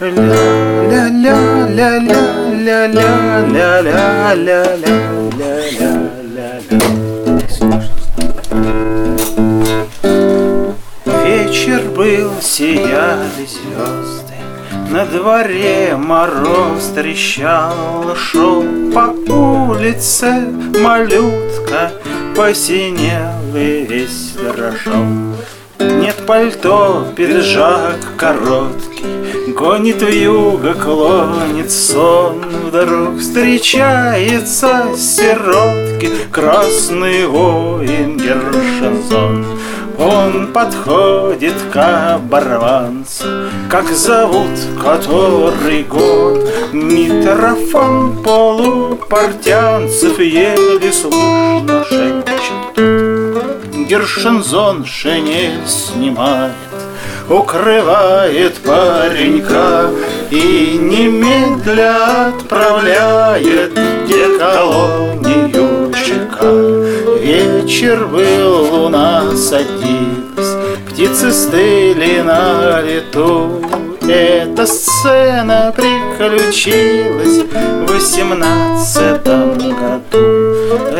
Вечер был, сияли звезды, на дворе мороз трещал, шел по улице малютка, посинел и весь дрожал. Нет пальто, пиджак короткий, гонит вьюга, клонит сон. Вдруг встречается с сиротки красный воин Гершензон. Он подходит к оборванцу, как зовут который год. Митрофан полупортянцев еле слышно шепчет. Гершензон шинель снимает, укрывает паренька и немедля отправляет где колонию ЧК. Вечер был, луна садилась, птицы стыли на лету. Эта сцена приключилась в 18-м году.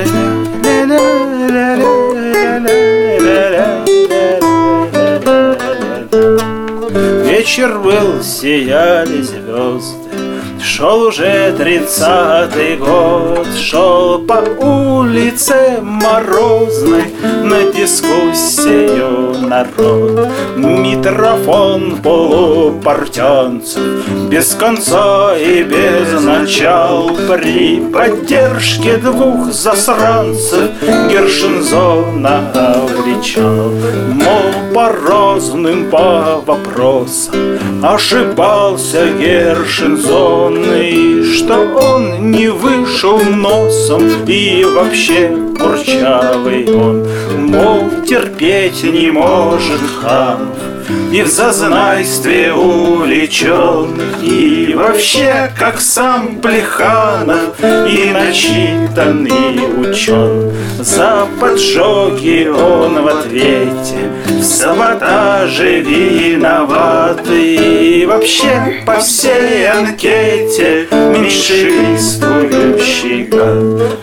Вечер был, сияли звезды, шел уже 30-й год, шел по улице морозной на дискуссию народ. Митрофан полупортянцев без конца и без начал при поддержке двух засранцев Гершензона обличал. Мол, по разным по вопросам ошибался Гершензон, и что он не вышел носом, и вообще курчавый он. Мол, терпеть не может хамов и в зазнайстве уличенных, и вообще, как сам Плеханов, и начитанный учен. За поджоги он в ответе в саботаже виноватый, и вообще по всей анкете меньшинствующий гад.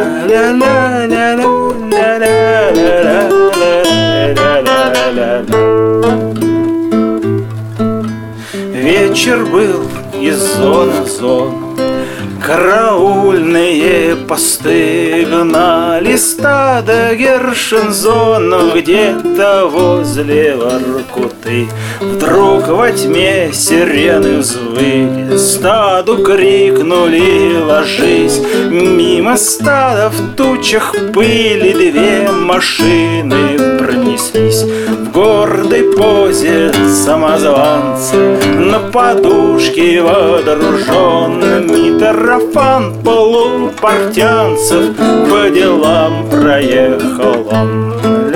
Вечер был из зоны в зону, караульные посты гнали стадо Гершензонов где-то возле Воркуты. Вдруг во тьме сирены взвыли, стаду крикнули: ложись! Мимо стада в тучах пыли две машины пронеслись. В гордой позе самозванца на подушке водружен Митрофан полупортянцев по делам проехал он.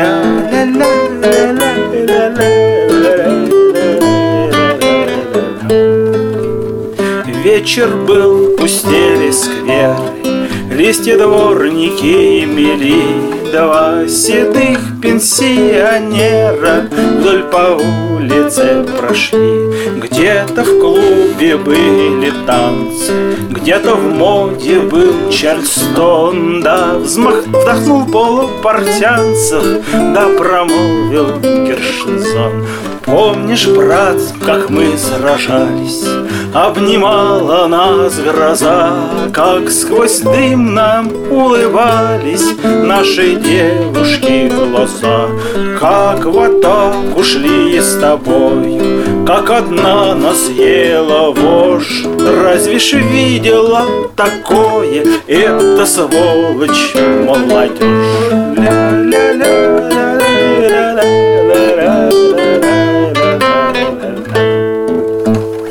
Вечер был, пустели скверы, листья дворники мели. Два седых пенсионера вдоль по улице прошли. Где-то в клубе были танцы, где-то в моде был Чарльстон. Да вздохнул полупортянцев, да промолвил Гершензон: помнишь, брат, как мы сражались? Обнимала нас гроза, как сквозь дым нам улыбались наши девушки глаза. Как в атаку шли с тобою, как одна нас ела вошь. Разве ж видела такое эта сволочь молодежь? Ля-ля-ля.